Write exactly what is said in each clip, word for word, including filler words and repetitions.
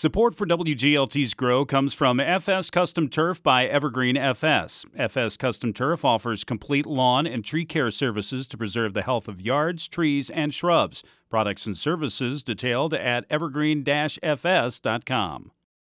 Support for W G L T's Grow comes from F S Custom Turf by Evergreen F S. F S Custom Turf offers complete lawn and tree care services to preserve the health of yards, trees, and shrubs. Products and services detailed at evergreen dash f s dot com.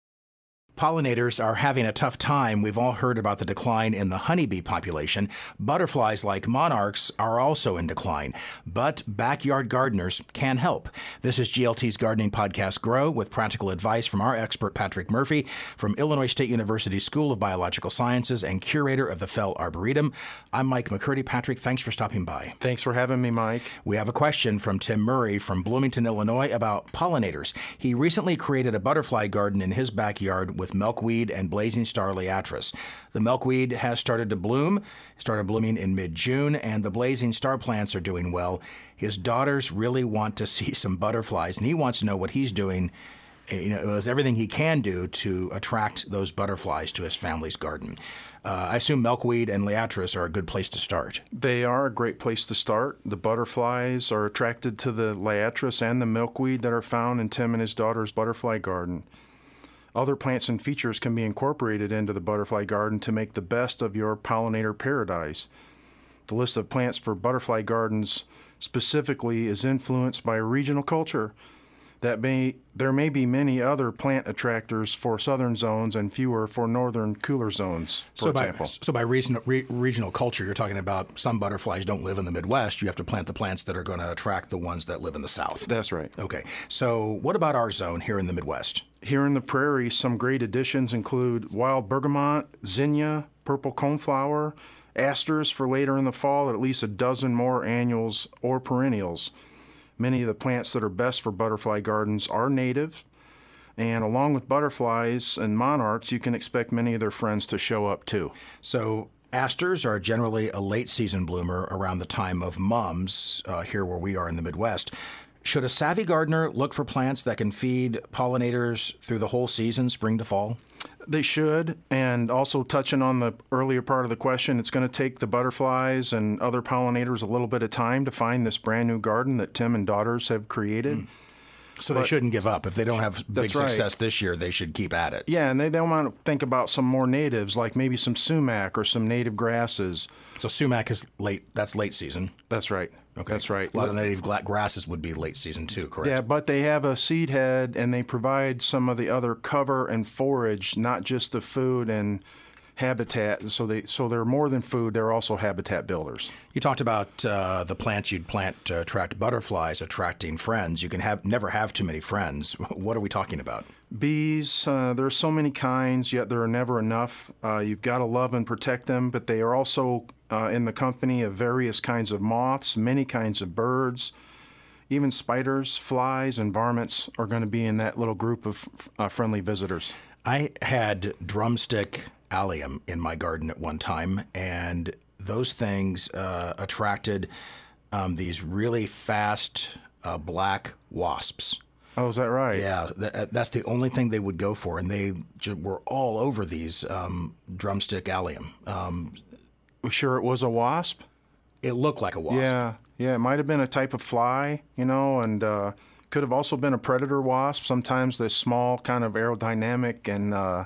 Pollinators are having a tough time. We've all heard about the decline in the honeybee population. Butterflies like monarchs are also in decline, but backyard gardeners can help. This is G L T's Gardening Podcast Grow with practical advice from our expert Patrick Murphy from Illinois State University School of Biological Sciences and curator of the Fell Arboretum. I'm Mike McCurdy. Patrick, thanks for stopping by. Thanks for having me, Mike. We have a question from Tim Murray from Bloomington, Illinois about pollinators. He recently created a butterfly garden in his backyard with milkweed and blazing star liatris. The milkweed has started to bloom, started blooming in mid-June, and the blazing star plants are doing well. His daughters really want to see some butterflies, and he wants to know what he's doing. You know, it was everything he can do to attract those butterflies to his family's garden. Uh, I assume milkweed and liatris are a good place to start. They are a great place to start. The butterflies are attracted to the liatris and the milkweed that are found in Tim and his daughter's butterfly garden. Other plants and features can be incorporated into the butterfly garden to make the best of your pollinator paradise. The list of plants for butterfly gardens specifically is influenced by regional culture. That may there may be many other plant attractors for southern zones and fewer for northern cooler zones, for so example. By, so by reason, re, regional culture, you're talking about some butterflies don't live in the Midwest. You have to plant the plants that are going to attract the ones that live in the South. That's right. Okay. So what about our zone here in the Midwest? Here in the prairie, some great additions include wild bergamot, zinnia, purple coneflower, asters for later in the fall, and at least a dozen more annuals or perennials. Many of the plants that are best for butterfly gardens are native, and along with butterflies and monarchs, you can expect many of their friends to show up too. So asters are generally a late season bloomer around the time of mums, uh, here where we are in the Midwest. Should a savvy gardener look for plants that can feed pollinators through the whole season, spring to fall? They should, and also touching on the earlier part of the question, it's going to take the butterflies and other pollinators a little bit of time to find this brand new garden that Tim and daughters have created. Mm. So but, they shouldn't give up. If they don't have big right. success this year, they should keep at it. Yeah, and they, they want to think about some more natives, like maybe some sumac or some native grasses. So sumac is late, that's late season. That's right. Okay. That's right. A lot of native grasses would be late season too, correct? Yeah, but they have a seed head and they provide some of the other cover and forage, not just the food and habitat. So they so they're more than food, they're also habitat builders. You talked about uh, the plants you'd plant to attract butterflies, attracting friends. You can have never have too many friends. What are we talking about? Bees, uh, there are so many kinds, yet there are never enough. Uh, you've got to love and protect them, but they are also uh, in the company of various kinds of moths, many kinds of birds, even spiders, flies, and varmints are going to be in that little group of uh, friendly visitors. I had drumstick allium in my garden at one time, and those things uh, attracted um, these really fast uh, black wasps. Oh, is that right? Yeah, th- that's the only thing they would go for, and they ju- were all over these um, drumstick allium. Um, sure it was a wasp? It looked like a wasp. Yeah, yeah, it might have been a type of fly, you know, and uh, could have also been a predator wasp. Sometimes the small, kind of aerodynamic and uh,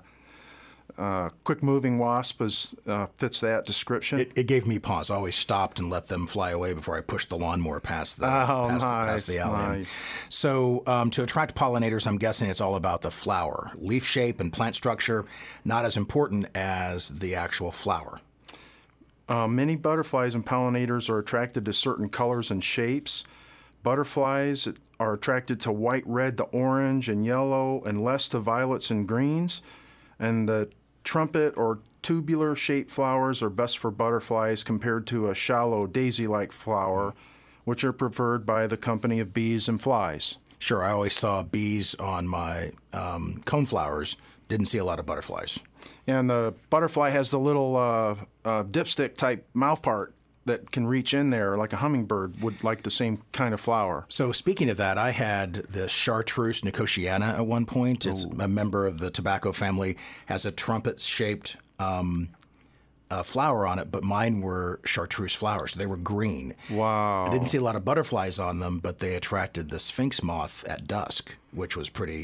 uh, quick-moving wasp is, uh, fits that description. It, it gave me pause. I always stopped and let them fly away before I pushed the lawnmower past the, oh, past, nice, past the allium. Nice. So um, to attract pollinators, I'm guessing it's all about the flower. Leaf shape and plant structure, not as important as the actual flower. Uh, many butterflies and pollinators are attracted to certain colors and shapes. Butterflies are attracted to white, red, to orange, and yellow, and less to violets and greens. And the trumpet or tubular-shaped flowers are best for butterflies compared to a shallow daisy-like flower, which are preferred by the company of bees and flies. Sure, I always saw bees on my um, coneflowers. Didn't see a lot of butterflies. And the butterfly has the little uh, uh, dipstick-type mouth part that can reach in there, like a hummingbird would like the same kind of flower. So speaking of that, I had the Chartreuse nicotiana at one point. It's Ooh. a member of the tobacco family, has a trumpet-shaped um, uh, flower on it, but mine were chartreuse flowers. They were green. Wow. I didn't see a lot of butterflies on them, but they attracted the sphinx moth at dusk, which was pretty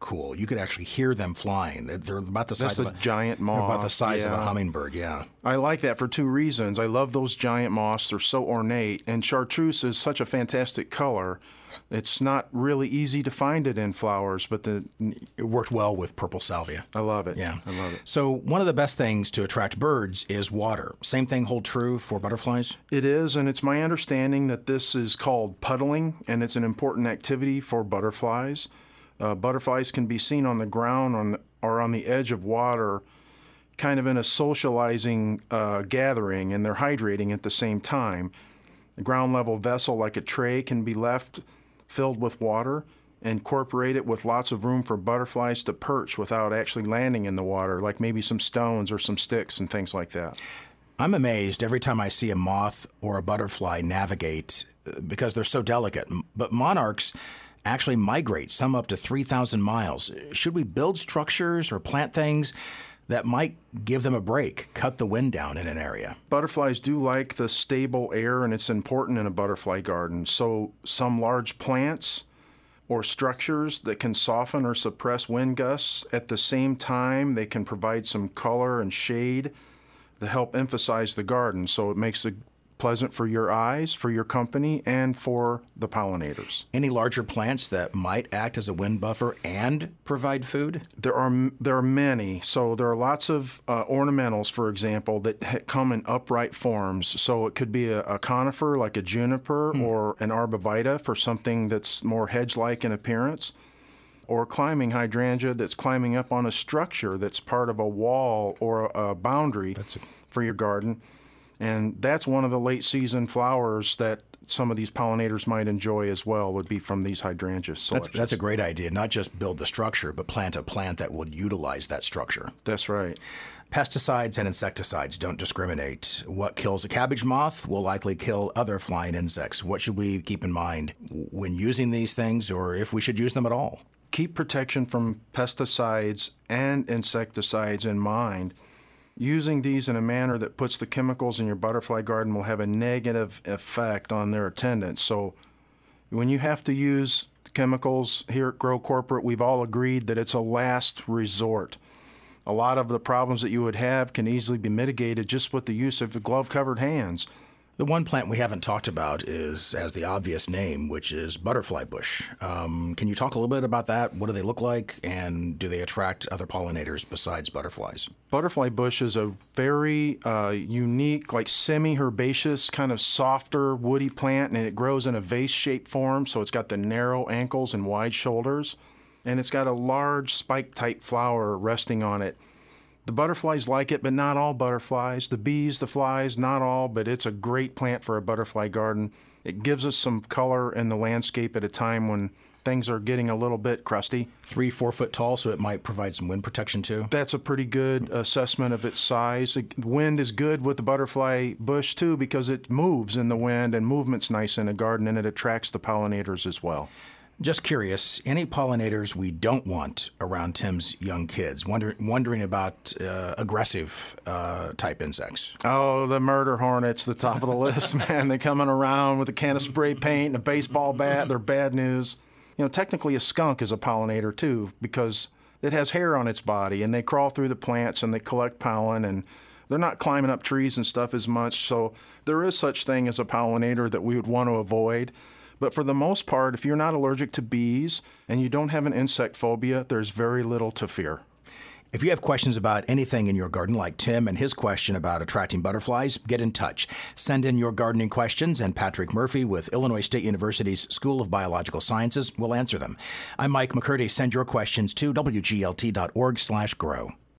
cool. You could actually hear them flying. They're, they're about the size That's of a a giant moth. They're about the size yeah. of a hummingbird, yeah. I like that for two reasons. I love those giant moths. They're so ornate. And chartreuse is such a fantastic color. It's not really easy to find it in flowers, but the It worked well with purple salvia. I love it. Yeah. I love it. So one of the best things to attract birds is water. Same thing hold true for butterflies? It is, and it's my understanding that this is called puddling, and it's an important activity for butterflies. Uh, butterflies can be seen on the ground on the, or on the edge of water, kind of in a socializing uh, gathering, and they're hydrating at the same time. A ground level vessel like a tray can be left filled with water, incorporate it with lots of room for butterflies to perch without actually landing in the water, like maybe some stones or some sticks and things like that. I'm amazed every time I see a moth or a butterfly navigate uh, because they're so delicate. M- But monarchs actually migrate some up to three thousand miles. Should we build structures or plant things that might give them a break, cut the wind down in an area? Butterflies do like the stable air, and it's important in a butterfly garden. So some large plants or structures that can soften or suppress wind gusts. At the same time, they can provide some color and shade to help emphasize the garden. So it makes it pleasant for your eyes, for your company, and for the pollinators. Any larger plants that might act as a wind buffer and provide food? There are there are many. So there are lots of uh, ornamentals, for example, that ha- come in upright forms. So it could be a, a conifer like a juniper hmm. or an arborvitae for something that's more hedge-like in appearance, or a climbing hydrangea that's climbing up on a structure that's part of a wall or a, a boundary That's a- for your garden. And that's one of the late season flowers that some of these pollinators might enjoy as well, would be from these hydrangea That's, selections. that's a great idea. Not just build the structure, but plant a plant that will utilize that structure. That's right. Pesticides and insecticides don't discriminate. What kills a cabbage moth will likely kill other flying insects. What should we keep in mind when using these things, or if we should use them at all? Keep protection from pesticides and insecticides in mind. Using these in a manner that puts the chemicals in your butterfly garden will have a negative effect on their attendance. So when you have to use chemicals here at Grow Corporate, we've all agreed that it's a last resort. A lot of the problems that you would have can easily be mitigated just with the use of glove-covered hands. The one plant we haven't talked about is, as the obvious name, which is butterfly bush. Um, can you talk a little bit about that? What do they look like, and do they attract other pollinators besides butterflies? Butterfly bush is a very uh, unique, like semi-herbaceous, kind of softer, woody plant, and it grows in a vase-shaped form, so it's got the narrow ankles and wide shoulders, and it's got a large spike-type flower resting on it. The butterflies like it, but not all butterflies. The bees, the flies, not all, but it's a great plant for a butterfly garden. It gives us some color in the landscape at a time when things are getting a little bit crusty. Three, four foot tall, so it might provide some wind protection too? That's a pretty good assessment of its size. Wind is good with the butterfly bush too because it moves in the wind, and movement's nice in a garden, and it attracts the pollinators as well. Just curious, any pollinators we don't want around Tim's young kids? Wonder, wondering about uh, aggressive uh, type insects. Oh, the murder hornets, the top of the list, man. They're coming around with a can of spray paint and a baseball bat. They're bad news. You know, technically a skunk is a pollinator too because it has hair on its body, and they crawl through the plants and they collect pollen, and they're not climbing up trees and stuff as much. So there is such thing as a pollinator that we would want to avoid. But for the most part, if you're not allergic to bees and you don't have an insect phobia, there's very little to fear. If you have questions about anything in your garden, like Tim and his question about attracting butterflies, get in touch. Send in your gardening questions, and Patrick Murphy with Illinois State University's School of Biological Sciences will answer them. I'm Mike McCurdy. Send your questions to W G L T dot org slash grow.